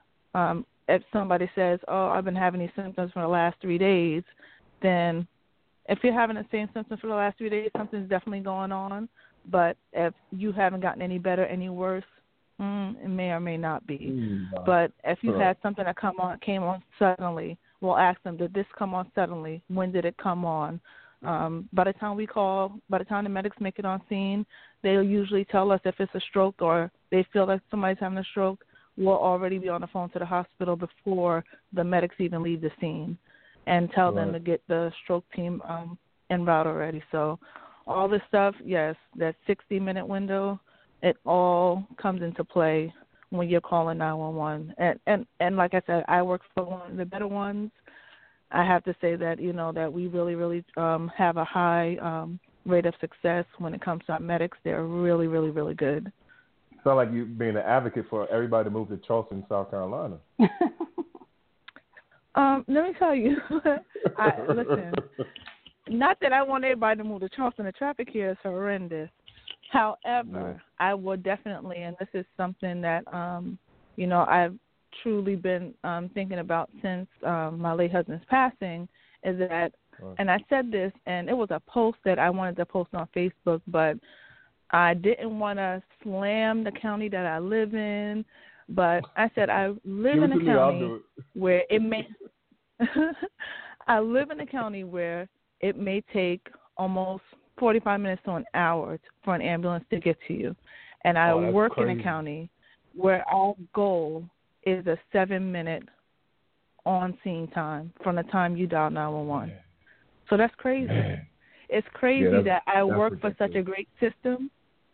Um, if somebody says, oh, I've been having these symptoms for the last three days, then if you're having the same symptoms for the last three days, something's definitely going on. But if you haven't gotten any better, any worse, mm, it may or may not be. Mm, but if you had something that come on, came on suddenly, we'll ask them, did this come on suddenly? When did it come on? Um, by the time we call, by the time the medics make it on scene, they'll usually tell us if it's a stroke or they feel like somebody's having a stroke. We'll already be on the phone to the hospital before the medics even leave the scene and tell right. them to get the stroke team um, en route already. So all this stuff, yes, that sixty-minute window, it all comes into play when you're calling nine one one. And, and, and like I said, I work for one of the better ones. I have to say that, you know, that we really, really um, have a high um, rate of success when it comes to our medics. They're really, really, really good. Sound like you being an advocate for everybody to move to Charleston, South Carolina. um, let me tell you, I, listen, not that I want everybody to move to Charleston. The traffic here is horrendous. However, yeah. I will definitely, and this is something that, um, you know, I've truly been um, thinking about since um, my late husband's passing, is that, right. and I said this, and it was a post that I wanted to post on Facebook, but I didn't want to slam the county that I live in, but I said I live Give in a me, county it. where it may I live in a county where it may take almost forty-five minutes to an hour for an ambulance to get to you. And I oh, work crazy. in a county where our goal is a seven-minute on-scene time from the time you dial nine one one. Man. So that's crazy. Man. It's crazy yeah, that I work ridiculous. for such a great system.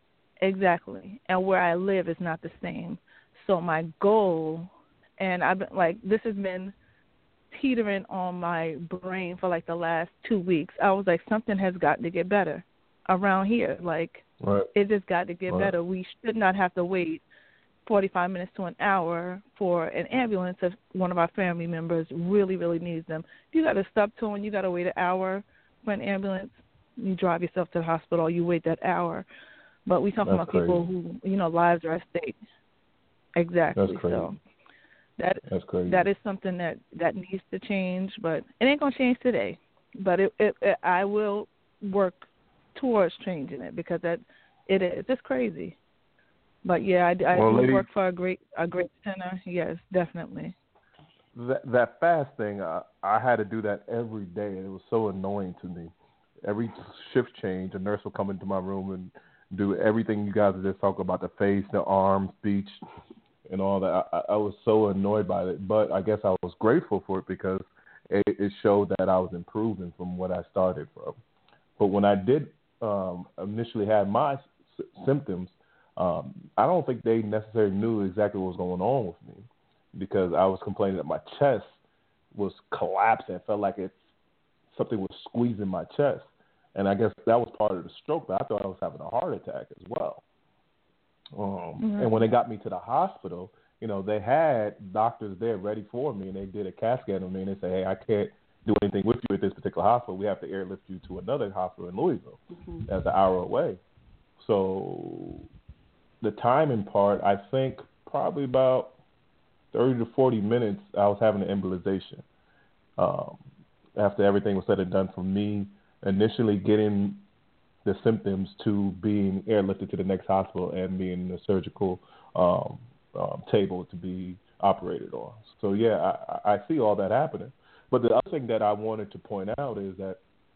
Exactly. And where I live is not the same. So my goal, and I've been like, this has been teetering on my brain for like the last two weeks. I was like, something has got to get better around here. Like, right. it just got to get right. better. We should not have to wait forty-five minutes to an hour for an ambulance if one of our family members really, really needs them. If you got to stop to and you got to wait an hour for an ambulance, you drive yourself to the hospital, you wait that hour. But we talking That's about crazy. people who, you know, lives are at stake. Exactly. That's crazy. So that That's crazy. that is something that, that needs to change, but it ain't gonna change today. But it, it, it I will work towards changing it because that it is it's crazy. But yeah, I, I well, do lady, work for a great a great center. Yes, definitely. That that fast thing, I, I had to do that every day. It was so annoying to me. Every shift change, a nurse would come into my room and do everything you guys just talk about, the face, the arm, speech, and all that. I, I was so annoyed by it, but I guess I was grateful for it because it, it showed that I was improving from what I started from. But when I did um, initially have my s- symptoms, um, I don't think they necessarily knew exactly what was going on with me because I was complaining that my chest was collapsing. It felt like it, something was squeezing my chest. And I guess that was part of the stroke, but I thought I was having a heart attack as well. Um, mm-hmm. And when they got me to the hospital, you know, they had doctors there ready for me, and they did a CAT scan on me, and they said, hey, I can't do anything with you at this particular hospital. We have to airlift you to another hospital in Louisville. Mm-hmm. That's an hour away. So the timing part, I think probably about thirty to forty minutes, I was having an embolization. Um, after everything was said and done for me, initially getting the symptoms to being airlifted to the next hospital and being in the surgical um, um, table to be operated on. So, yeah, I, I see all that happening. But the other thing that I wanted to point out is that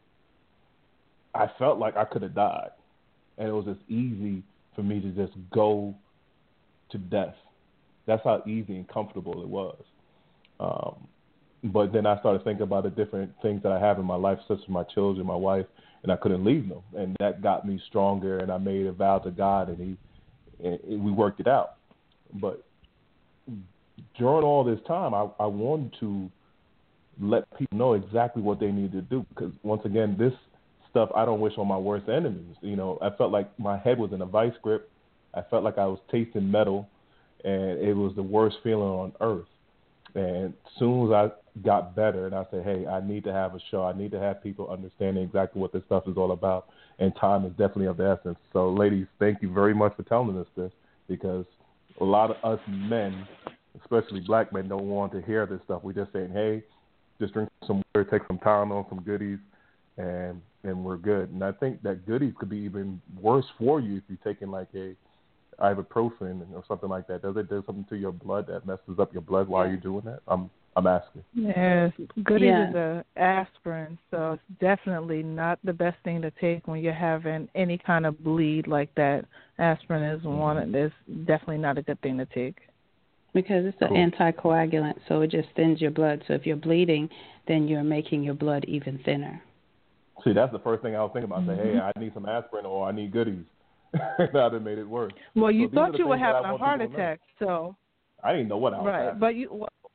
I felt like I could have died. And it was just easy for me to just go to death. That's how easy and comfortable it was. Um, but then I started thinking about the different things that I have in my life, such as my children, my wife, and I couldn't leave them. And that got me stronger, and I made a vow to God, and he, and we worked it out. But during all this time, I, I wanted to let people know exactly what they need to do because, once again, this stuff I don't wish on my worst enemies. You know, I felt like my head was in a vice grip. I felt like I was tasting metal, and it was the worst feeling on earth. And as soon as I got better and I said, hey, I need to have a show. I need to have people understanding exactly what this stuff is all about. And time is definitely of the essence. So, ladies, thank you very much for telling us this because a lot of us men, especially black men, don't want to hear this stuff. We're just saying, hey, just drink some water, take some Tylenol, some goodies, and and we're good. And I think that goodies could be even worse for you if you're taking like a ibuprofen or something like that. Does it do something to your blood that messes up your blood while you're doing that? I'm I'm asking. Yes, goodies yeah. is a aspirin, so it's definitely not the best thing to take when you're having any kind of bleed like that. Aspirin is one. It's definitely not a good thing to take. Because it's an cool. anticoagulant, so it just thins your blood. So if you're bleeding, then you're making your blood even thinner. See, that's the first thing I was thinking about. Mm-hmm. Say, hey, I need some aspirin or I need goodies. That would have made it worse. Well, you so thought you were having a heart attack, so I didn't know what I was right. having. But you,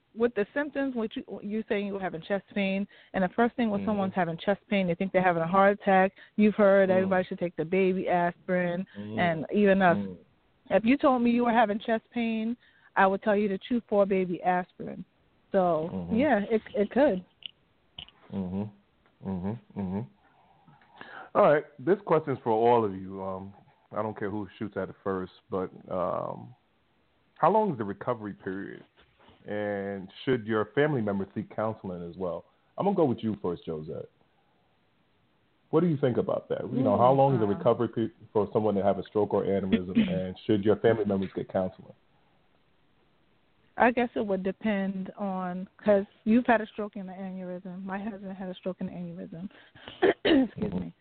with the symptoms, what you you saying you were having chest pain, and the first thing when mm-hmm. someone's having chest pain, they think they're having a heart attack. You've heard mm-hmm. everybody should take the baby aspirin, mm-hmm. and even us. Mm-hmm. If you told me you were having chest pain, I would tell you to chew four baby aspirin. So mm-hmm. yeah, it it could. Mhm. Mhm. Mhm. All right, this question is for all of you. Um, I don't care who shoots at it first, but um, how long is the recovery period? And should your family members seek counseling as well? I'm gonna go with you first, Josette. What do you think about that? You know, how long is the recovery period for someone to have a stroke or aneurysm, and should your family members get counseling? I guess it would depend on, because you've had a stroke and an aneurysm. My husband had a stroke and an aneurysm. Excuse me.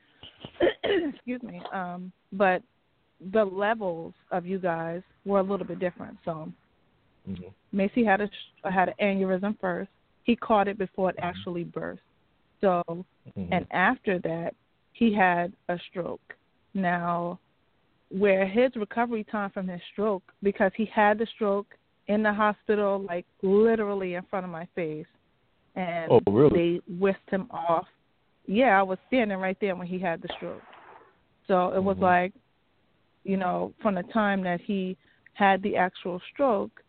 Excuse me. Um, but the levels of you guys were a little bit different. So mm-hmm. Macy had a had an aneurysm first. He caught it before it mm-hmm. actually burst. So, mm-hmm. and after that, he had a stroke. Now, where his recovery time from his stroke, because he had the stroke in the hospital, like literally in front of my face, and oh, really? they whisked him off. Yeah, I was standing right there when he had the stroke. So it mm-hmm. was like, you know, from the time that he had the actual stroke,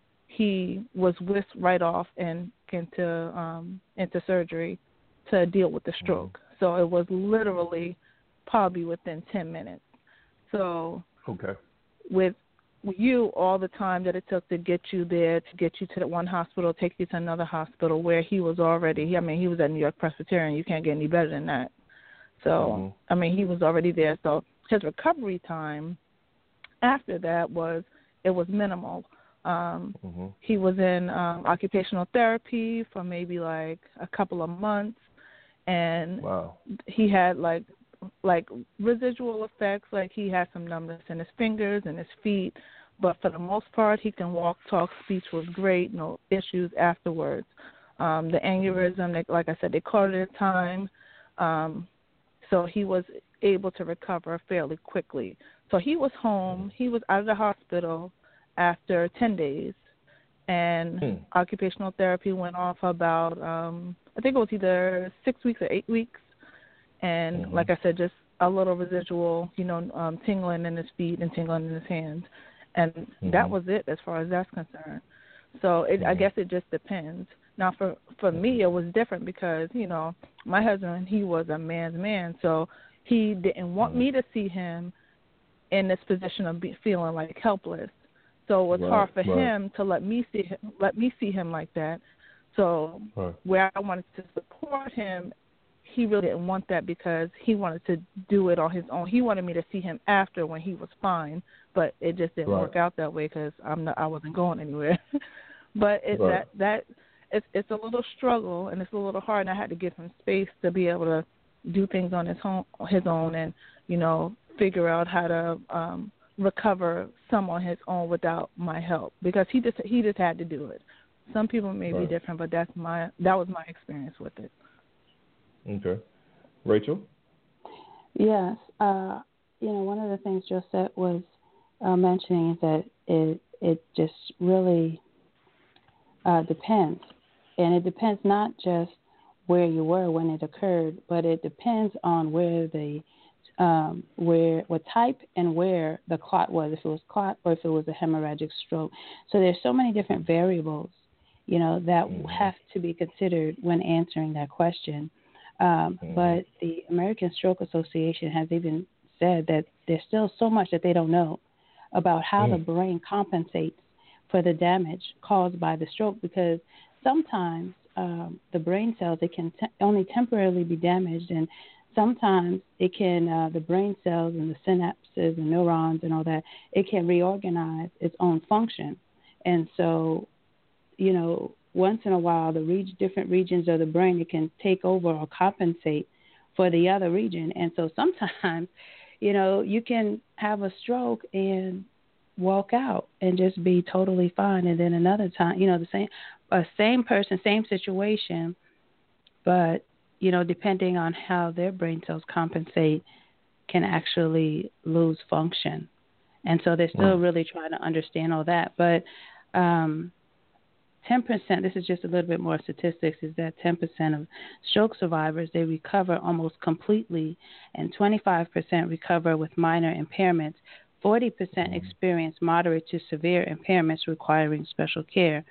he was whisked right off and into um, into surgery to deal with the stroke. Mm-hmm. So it was literally probably within ten minutes. So okay, with you, all the time that it took to get you there, to get you to the one hospital, take you to another hospital where he was already, I mean, he was at New York Presbyterian. You can't get any better than that. So, mm-hmm. I mean, he was already there. So his recovery time after that was, it was minimal. Um, mm-hmm. He was in um, occupational therapy for maybe like a couple of months. And wow. he had like like residual effects, like he had some numbness in his fingers and his feet, but for the most part, he can walk, talk, speech was great, no issues afterwards. Um, the aneurysm, they, like I said, they caught it in time, um, so he was able to recover fairly quickly. So he was home, he was out of the hospital after ten days, and hmm. occupational therapy went off about, um, I think it was either six weeks or eight weeks. And mm-hmm. like I said, just a little residual, you know, um, tingling in his feet and tingling in his hands. And mm-hmm. that was it as far as that's concerned. So it, mm-hmm. I guess it just depends. Now, for, for mm-hmm. me, it was different because, you know, my husband, he was a man's man. So he didn't want mm-hmm. me to see him in this position of be, feeling like helpless. So it was right, hard for right. him to let me see him, let me see him like that. So right. where I wanted to support him, he really didn't want that because he wanted to do it on his own. He wanted me to see him after when he was fine, but it just didn't right. work out that way because I'm not, I wasn't going anywhere. But it, right. that that it's it's a little struggle and it's a little hard. And I had to give him space to be able to do things on his home, his own, and you know figure out how to um, recover some on his own without my help because he just he just had to do it. Some people may right. be different, but that's my that was my experience with it. Okay. Rachel? Yes. Uh, you know, one of the things Josette was uh, mentioning is that it, it just really uh, depends. And it depends not just where you were when it occurred, but it depends on where the um, where what type and where the clot was, if it was clot or if it was a hemorrhagic stroke. So there's so many different variables, you know, that mm-hmm. have to be considered when answering that question. Um, mm-hmm. But the American Stroke Association has even said that there's still so much that they don't know about how mm. the brain compensates for the damage caused by the stroke because sometimes um, the brain cells, it can te- only temporarily be damaged and sometimes it can, uh, the brain cells and the synapses and neurons and all that, it can reorganize its own function. And so, you know, once in a while, the reg- different regions of the brain, it can take over or compensate for the other region. And so sometimes, you know, you can have a stroke and walk out and just be totally fine. And then another time, you know, the same, uh, same person, same situation, but, you know, depending on how their brain cells compensate, can actually lose function. And so they're still really trying to understand all that. But, um, ten percent, this is just a little bit more statistics, is that ten percent of stroke survivors, they recover almost completely, and twenty-five percent recover with minor impairments. forty percent experience moderate to severe impairments requiring special care.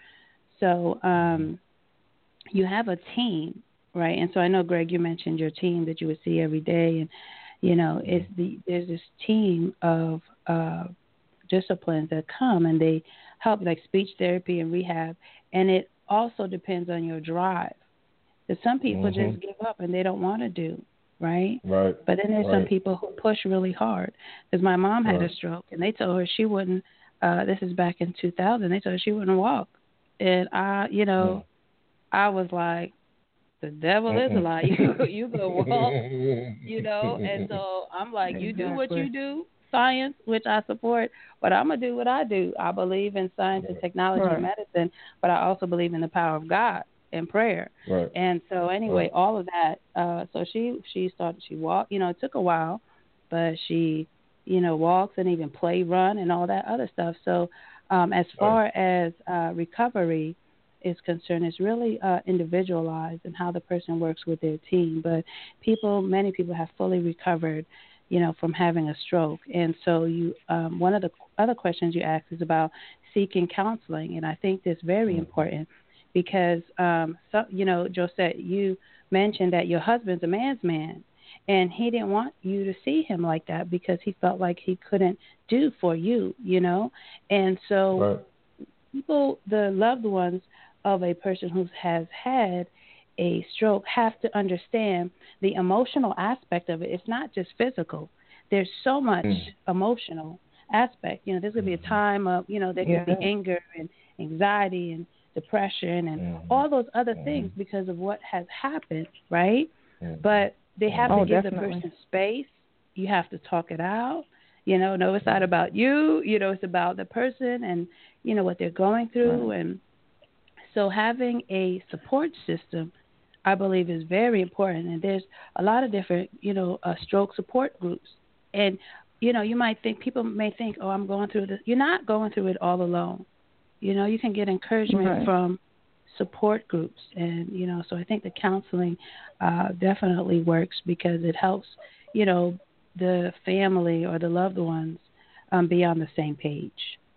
So um, you have a team, right? And so I know, Greg, you mentioned your team that you would see every day, and you know, it's the there's this team of uh, disciplines that come and they help, like speech therapy and rehab, and it also depends on your drive. Because some people mm-hmm. just give up and they don't want to do, right? Right. But then there's right. some people who push really hard. Because my mom had right. a stroke, and they told her she wouldn't. Uh, this is back in two thousand. They told her she wouldn't walk, and I, you know, yeah. I was like, the devil Mm-mm. is a lie. You you go walk, you know. And so I'm like, exactly. You do what you do, science, which I support, but I'm gonna do what I do. I believe in science and technology right. and medicine, but I also believe in the power of God and prayer. Right. And so anyway, right. all of that. Uh, so she she started. She walked. You know, it took a while, but she, you know, walks and even play, run, and all that other stuff. So um, as far right. as uh, recovery is concerned, it's really uh, individualized in how the person works with their team. But people, many people have fully recovered, you know, from having a stroke. And so you, um, one of the other questions you asked is about seeking counseling, and I think that's very mm-hmm. important because, um, so, you know, Josette, you mentioned that your husband's a man's man, and he didn't want you to see him like that because he felt like he couldn't do for you, you know. And so right. people, the loved ones of a person who has had a stroke have to understand the emotional aspect of it. It's not just physical. There's so much mm. emotional aspect. You know, there's going to be a time of, you know, there could yeah. be anger and anxiety and depression and mm. all those other mm. things because of what has happened, right? Mm. But they have oh, to give definitely. the person space. You have to talk it out. You know, no, it's not about you. You know, it's about the person and, you know, what they're going through. Right. And so having a support system, I believe, is very important. And there's a lot of different, you know, uh, stroke support groups. And, you know, you might think, people may think, oh, I'm going through this. You're not going through it all alone. You know, you can get encouragement right. from support groups. And, you know, so I think the counseling uh, definitely works because it helps, you know, the family or the loved ones um, be on the same page.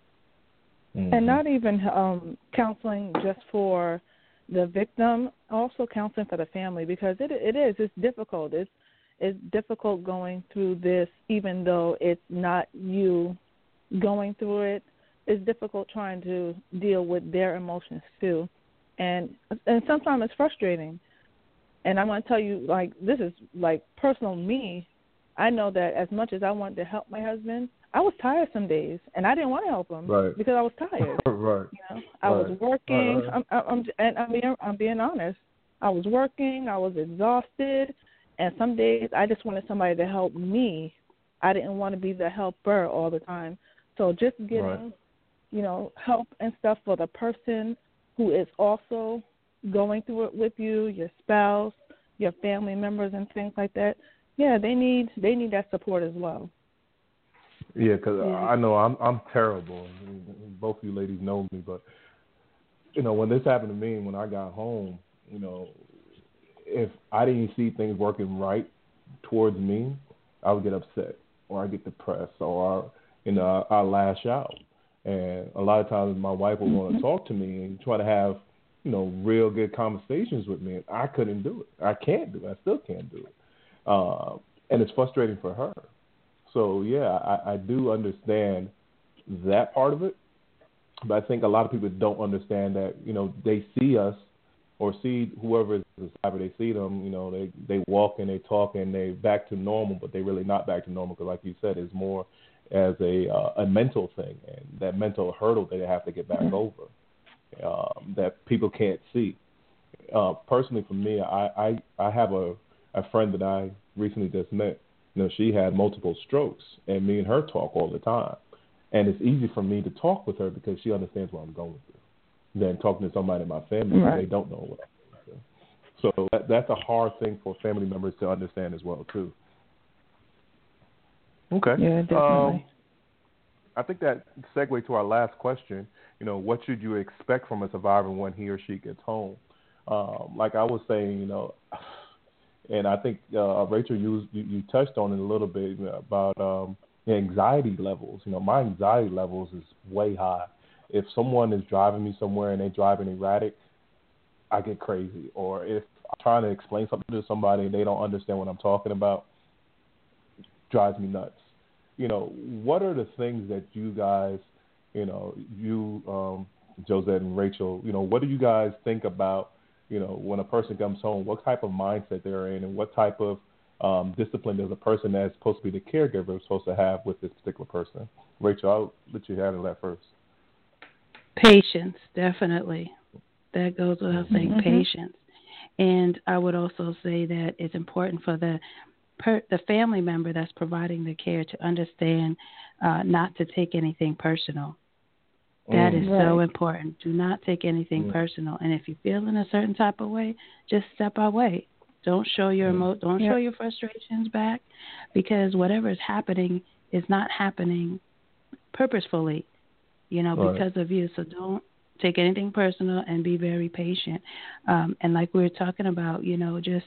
Mm-hmm. And not even um, counseling just for the victim, also counseling for the family because it it is it's difficult. It's it's difficult going through this, even though it's not you going through it. It's difficult trying to deal with their emotions too, and and sometimes it's frustrating. And I'm going to tell you, like this is like personal me. I know that as much as I wanted to help my husband, I was tired some days, and I didn't want to help him right. because I was tired. right. You know, I right. was working. Right. I'm, I'm, and I'm being, I'm being honest. I was working. I was exhausted, and some days I just wanted somebody to help me. I didn't want to be the helper all the time. So just getting, right. you know, help and stuff for the person who is also going through it with you, your spouse, your family members, and things like that. Yeah, they need they need that support as well. Yeah, because yeah. I know I'm I'm terrible. Both of you ladies know me, but you know when this happened to me, when I got home, you know, if I didn't see things working right towards me, I would get upset or I get depressed or you know I, I lash out. And a lot of times my wife would want to mm-hmm. talk to me and try to have you know real good conversations with me, and I couldn't do it. I can't do it. I still can't do it. Uh, and it's frustrating for her. So, yeah, I, I do understand that part of it, but I think a lot of people don't understand that, you know, they see us or see whoever is the survivor, they see them, you know, they, they walk and they talk and they're back to normal, but they're really not back to normal because, like you said, it's more as a uh, a mental thing and that mental hurdle that they have to get back mm-hmm. over um, that people can't see. Uh, personally, for me, I, I, I have a, a friend that I recently just met. You know, she had multiple strokes, and me and her talk all the time. And it's easy for me to talk with her because she understands what I'm going through than talking to somebody in my family right. they don't know what I'm going through. So that, that's a hard thing for family members to understand as well, too. Okay. Yeah, definitely. Um, I think that segue to our last question. You know, what should you expect from a survivor when he or she gets home? Um, like I was saying, you know, and I think uh, Rachel, you, you you touched on it a little bit about um, the anxiety levels. You know, my anxiety levels is way high. If someone is driving me somewhere and they're driving erratic, I get crazy. Or if I'm trying to explain something to somebody and they don't understand what I'm talking about, it drives me nuts. You know, what are the things that you guys, you know, you, um, Josette and Rachel, you know, what do you guys think about, you know, when a person comes home, what type of mindset they're in and what type of um, discipline does a person that's supposed to be the caregiver supposed to have with this particular person? Rachel, I'll let you handle that first. Patience, definitely. That goes without saying, mm-hmm. Patience. And I would also say that it's important for the per, the family member that's providing the care to understand uh, not to take anything personal. That mm. is right. so important. Do not take anything mm. personal. And if you feel in a certain type of way, just step away. Don't show your emo- don't yep. show your frustrations back, because whatever is happening is not happening purposefully, you know, right. because of you. So don't take anything personal and be very patient. Um, and like we were talking about, you know, just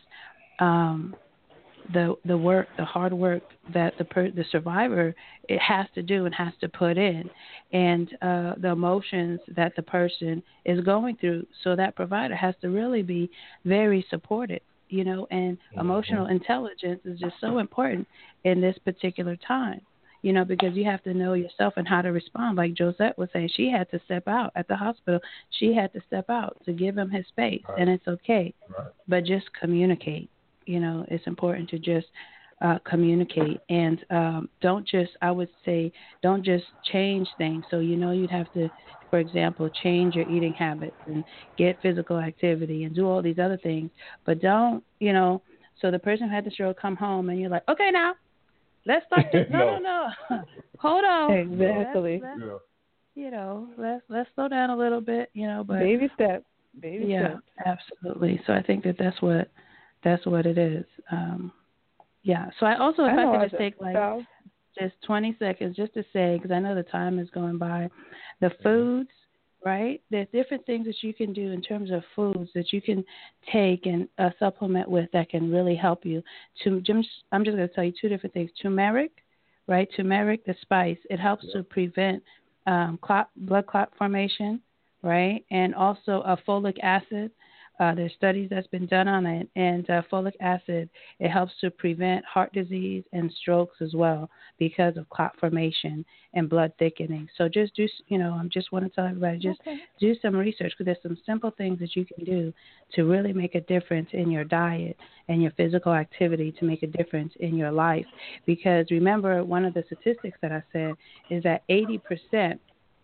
um, the the work, the hard work that the per, the survivor it has to do and has to put in, and uh, the emotions that the person is going through. So that provider has to really be very supportive, you know, and mm-hmm. emotional intelligence is just so important in this particular time, you know, because you have to know yourself and how to respond. Like Josette was saying, she had to step out at the hospital. She had to step out to give him his space, right. and it's okay, right. but just communicate. You know, it's important to just uh, communicate, and um, don't just, I would say, don't just change things. So, you know, you'd have to, for example, change your eating habits and get physical activity and do all these other things. But don't, you know, so the person who had the stroke come home and you're like, okay, now let's start. To, no, no, no, no. Hold on. Exactly. Let's, let's, you know, let's let's slow down a little bit. You know, but baby steps. Baby yeah, steps. absolutely. So I think that that's what. That's what it is. Um, yeah. So I also, if I, I could just take like so. just twenty seconds just to say, because I know the time is going by, the foods, right? There's different things that you can do in terms of foods that you can take and uh, supplement with that can really help you. To, I'm just going to tell you two different things. Turmeric, right? Turmeric, the spice, it helps yeah. to prevent um, clot, blood clot formation, right? And also a folic acid. Uh, there's studies that's been done on it, and uh, folic acid, it helps to prevent heart disease and strokes as well because of clot formation and blood thickening. So just do, you know, I just want to tell everybody, just okay. do some research, because there's some simple things that you can do to really make a difference in your diet and your physical activity to make a difference in your life. Because remember, one of the statistics that I said is that eighty percent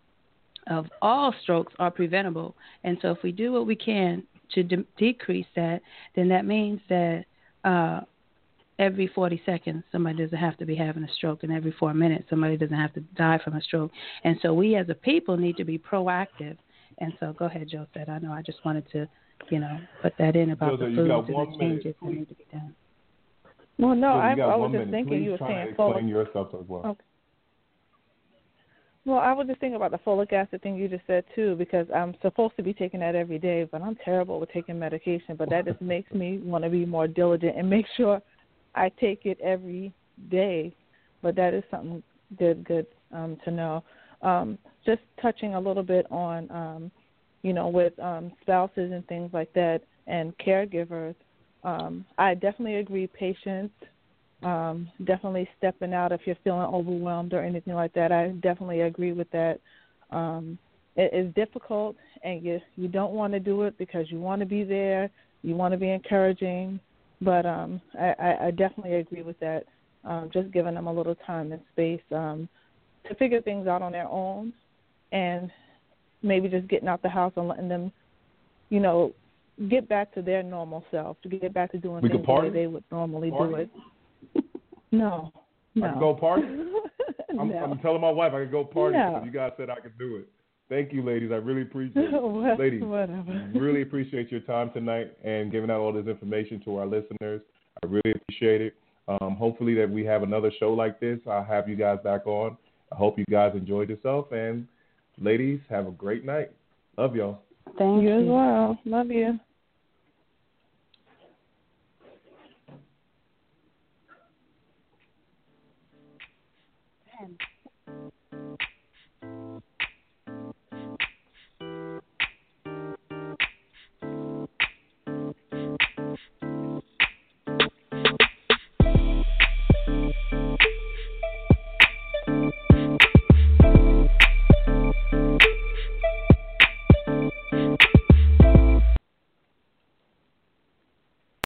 of all strokes are preventable. And so if we do what we can to de- decrease that, then that means that uh, every forty seconds somebody doesn't have to be having a stroke, and every four minutes somebody doesn't have to die from a stroke. And so we as a people need to be proactive. And so go ahead, Josette. I know I just wanted to, you know, put that in about Josette, the foods and the minute. changes that need to be done. Well, no, I, I was just minute. thinking Please you were try saying to explain folic. yourself as well. Okay. Well, I was just thinking about the folic acid thing you just said, too, because I'm supposed to be taking that every day, but I'm terrible with taking medication. But that just makes me want to be more diligent and make sure I take it every day. But that is something good, good um, to know. Um, just touching a little bit on, um, you know, with um, spouses and things like that and caregivers, um, I definitely agree, patience. Um, definitely stepping out if you're feeling overwhelmed or anything like that. I definitely agree with that. Um, it is difficult, and you you don't want to do it because you want to be there, you want to be encouraging, but um, I, I, I definitely agree with that. Um, just giving them a little time and space um, to figure things out on their own, and maybe just getting out the house and letting them, you know, get back to their normal self, to get back to doing we things the way they would normally party? do it. No, no. I can go party? I'm, no. I'm telling my wife I can go party no. because you guys said I could do it. Thank you, ladies. I really appreciate it. What, ladies, whatever. really appreciate your time tonight and giving out all this information to our listeners. I really appreciate it. Um, hopefully that we have another show like this. I'll have you guys back on, I hope you guys enjoyed yourself. And ladies, have a great night. Love y'all. Thank you. you. as well. Love you. And